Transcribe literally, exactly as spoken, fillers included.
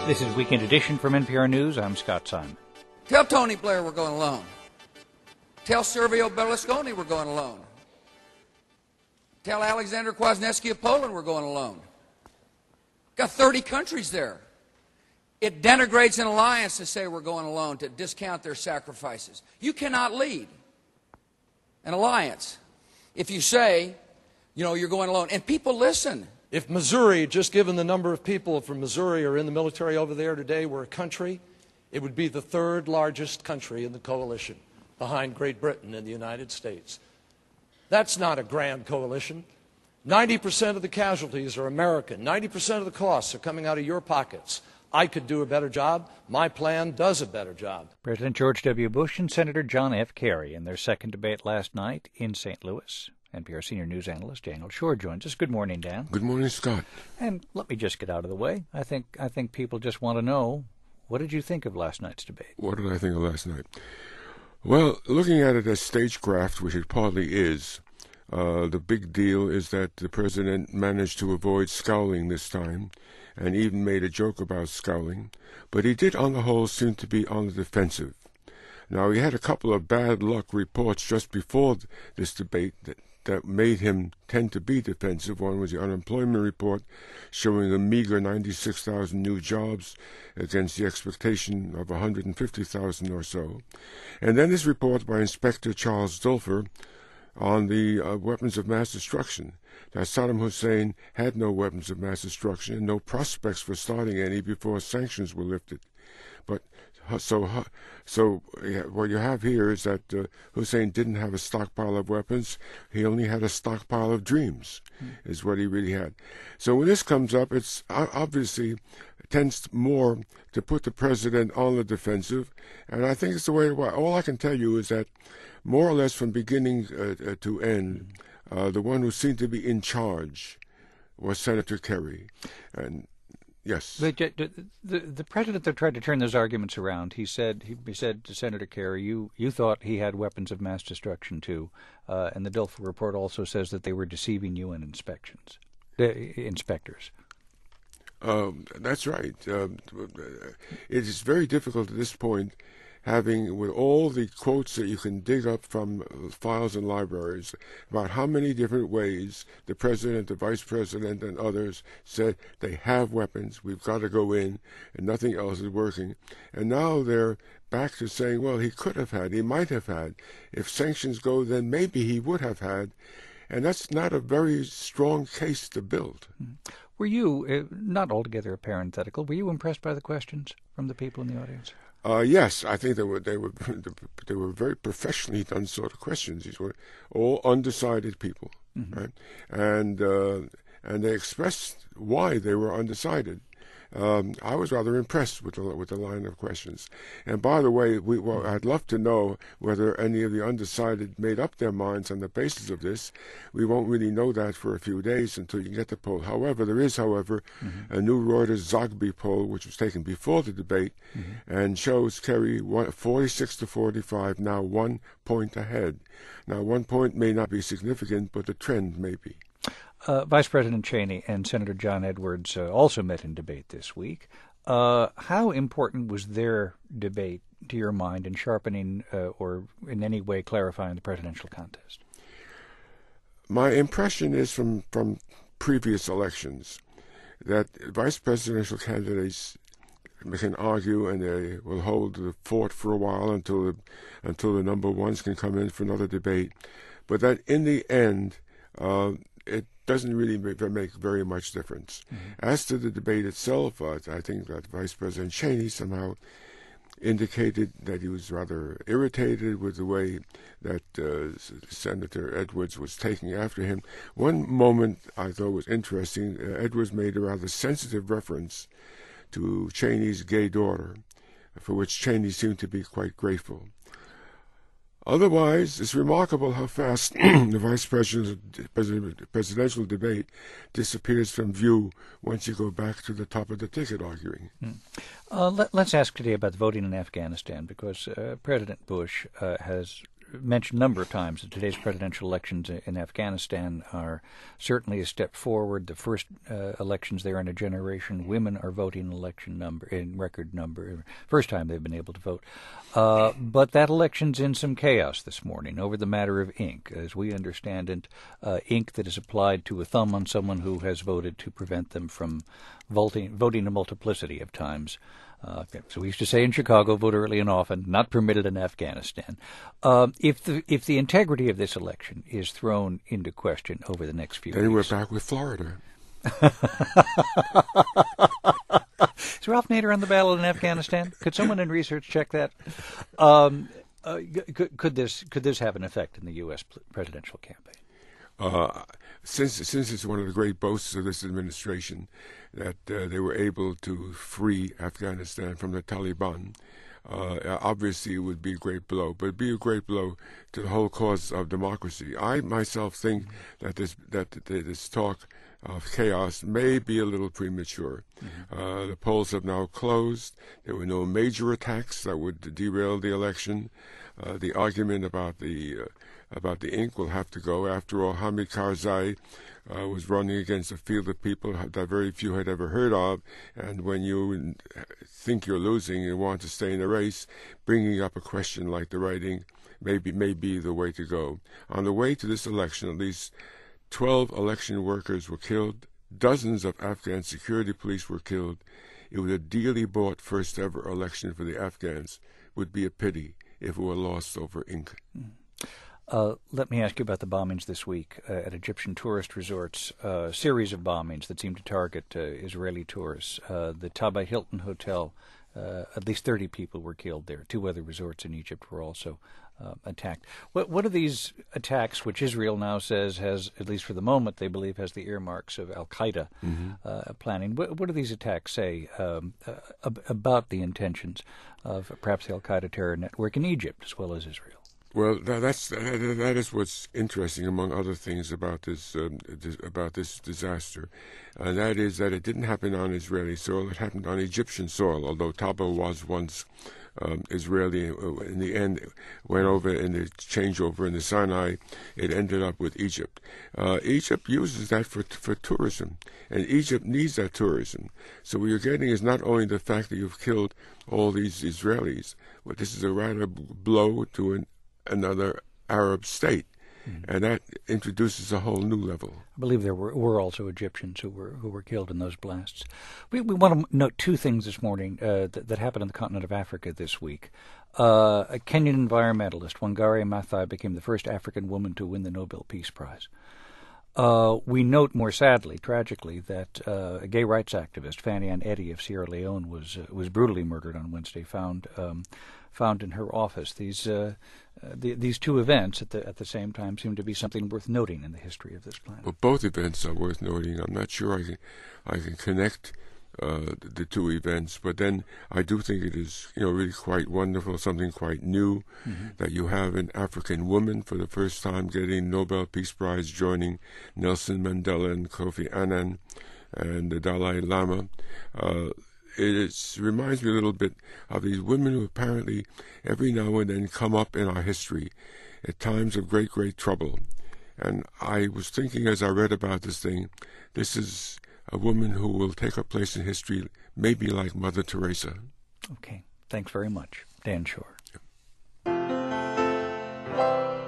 This is Weekend Edition from N P R News. I'm Scott Simon. Tell Tony Blair we're going alone. Tell Silvio Berlusconi we're going alone. Tell Alexander Kwasniewski of Poland we're going alone. Got thirty countries there. It denigrates an alliance to say we're going alone, to discount their sacrifices. You cannot lead an alliance if you say, you know, you're going alone. And people listen. If Missouri, just given the number of people from Missouri are in the military over there today, were a country, it would be the third largest country in the coalition, behind Great Britain and the United States. That's not a grand coalition. ninety percent of the casualties are American. ninety percent of the costs are coming out of your pockets. I could do a better job. My plan does a better job. President George W. Bush and Senator John F. Kerry in their second debate last night in Saint Louis. N P R senior news analyst Daniel Schorr joins us. Good morning, Dan. Good morning, Scott. And let me just get out of the way. I think I think people just want to know, what did you think of last night's debate? What did I think of last night? Well, looking at it as stagecraft, which it partly is, uh, the big deal is that the president managed to avoid scowling this time, and even made a joke about scowling. But he did, on the whole, seem to be on the defensive. Now, he had a couple of bad luck reports just before this debate that that made him tend to be defensive. One was the unemployment report showing a meager ninety-six thousand new jobs against the expectation of one hundred fifty thousand or so. And then this report by Inspector Charles Dulfer on the uh, weapons of mass destruction, that Saddam Hussein had no weapons of mass destruction and no prospects for starting any before sanctions were lifted. But So, so yeah, what you have here is that uh, Hussein didn't have a stockpile of weapons. He only had a stockpile of dreams, mm. is what he really had. So when this comes up, it's obviously tends more to put the president on the defensive, and I think it's the way. All I can tell you is that, more or less from beginning uh, to end, uh, the one who seemed to be in charge was Senator Kerry, and. Yes. The, the, the president that tried to turn those arguments around, he said he, he said to Senator Kerry, you, you thought he had weapons of mass destruction too, uh, and the Dulfer report also says that they were deceiving U N inspections, uh, inspectors. Um, that's right. Um, it is very difficult at this point, having with all the quotes that you can dig up from files and libraries about how many different ways the president, the vice president, and others said they have weapons, we've got to go in, and nothing else is working. And now they're back to saying, well, he could have had, he might have had. If sanctions go, then maybe he would have had. And that's not a very strong case to build. Were you, uh, not altogether parenthetical, were you impressed by the questions from the people in the audience? Uh, yes, I think they were they were they were very professionally done sort of questions. These were all undecided people, mm-hmm. right? And uh, and they expressed why they were undecided. Um, I was rather impressed with the with the line of questions. And by the way, we, well, I'd love to know whether any of the undecided made up their minds on the basis of this. We won't really know that for a few days until you get the poll. However, there is, however, mm-hmm. a new Reuters Zogby poll which was taken before the debate, mm-hmm. and shows Kerry forty-six to forty-five, now one point ahead. Now, one point may not be significant, but the trend may be. Uh, Vice President Cheney and Senator John Edwards uh, also met in debate this week. Uh, how important was their debate, to your mind, in sharpening uh, or in any way clarifying the presidential contest? My impression is from, from previous elections that vice presidential candidates can argue and they will hold the fort for a while until the, until the number ones can come in for another debate, but that in the end, uh, it doesn't really make very much difference. Mm-hmm. As to the debate itself, uh, I think that Vice President Cheney somehow indicated that he was rather irritated with the way that uh, Senator Edwards was taking after him. One moment I thought was interesting. Uh, Edwards made a rather sensitive reference to Cheney's gay daughter, for which Cheney seemed to be quite grateful. Otherwise, it's remarkable how fast the vice presidential debate disappears from view once you go back to the top of the ticket arguing. Mm. Uh, let, let's ask today about the voting in Afghanistan, because uh, President Bush uh, has mentioned a number of times that today's presidential elections in Afghanistan are certainly a step forward. The first uh, elections there in a generation. Women are voting in election number in record number. First time they've been able to vote. Uh, but that election's in some chaos this morning over the matter of ink. As we understand it, uh, ink that is applied to a thumb on someone who has voted to prevent them from voting, voting a multiplicity of times. Uh, so we used to say in Chicago, vote early and often, not permitted in Afghanistan. Uh, if the if the integrity of this election is thrown into question over the next few then weeks. Then we're back with Florida. Is Ralph Nader on the ballot in Afghanistan? Could someone in research check that? Um, uh, could, could this could this have an effect in the U S presidential campaign? Uh, since since it's one of the great boasts of this administration that uh, they were able to free Afghanistan from the Taliban, uh, obviously it would be a great blow, but it'd be a great blow to the whole cause of democracy. I myself think mm-hmm. that this that this talk of chaos may be a little premature. Mm-hmm. Uh, the polls have now closed. There were no major attacks that would derail the election. Uh, the argument about the uh, about the ink will have to go. After all, Hamid Karzai uh, was running against a field of people that very few had ever heard of, and when you think you're losing and want to stay in the race, bringing up a question like the right ink may be, may be the way to go. On the way to this election, at least twelve election workers were killed. Dozens of Afghan security police were killed. It was a dearly bought first ever election for the Afghans. It would be a pity if it were lost over ink. Uh, let me ask you about the bombings this week uh, at Egyptian tourist resorts. A uh, series of bombings that seem to target uh, Israeli tourists. Uh, the Taba Hilton Hotel, uh, at least thirty people were killed there. Two other resorts in Egypt were also uh, attacked. What, what are these attacks, which Israel now says has, at least for the moment, they believe has the earmarks of Al-Qaeda mm-hmm. uh, planning? What, what do these attacks say um, uh, ab- about the intentions of perhaps the Al-Qaeda terror network in Egypt as well as Israel? Well, that, that's that, that is what's interesting, among other things, about this, um, this about this disaster, and that is that it didn't happen on Israeli soil; it happened on Egyptian soil. Although Taba was once um, Israeli, in the end went over in the changeover in the Sinai. It ended up with Egypt. Uh, Egypt uses that for for tourism, and Egypt needs that tourism. So what you're getting is not only the fact that you've killed all these Israelis, but this is a rather blow to an another Arab state, mm-hmm. and that introduces a whole new level. I believe there were, were also Egyptians who were who were killed in those blasts. We, we want to note two things this morning uh, that, that happened on the continent of Africa this week. Uh, a Kenyan environmentalist, Wangari Maathai, became the first African woman to win the Nobel Peace Prize. Uh, we note more sadly, tragically, that uh, a gay rights activist, Fanny Ann Eddy of Sierra Leone, was uh, was brutally murdered on Wednesday. Found um, found in her office. These uh, uh, the, these two events at the at the same time seem to be something worth noting in the history of this planet. Well, both events are worth noting. I'm not sure I can I can connect uh, the, the two events, but then I do think it is, you know, really quite wonderful, something quite new, mm-hmm. that you have an African woman for the first time getting Nobel Peace Prize, joining Nelson Mandela and Kofi Annan and the Dalai Lama. Uh, it is, reminds me a little bit of these women who apparently every now and then come up in our history at times of great, great trouble. And I was thinking as I read about this thing, this is a woman who will take her place in history, maybe like Mother Teresa. Okay. Thanks very much. Dan Shor. Yep.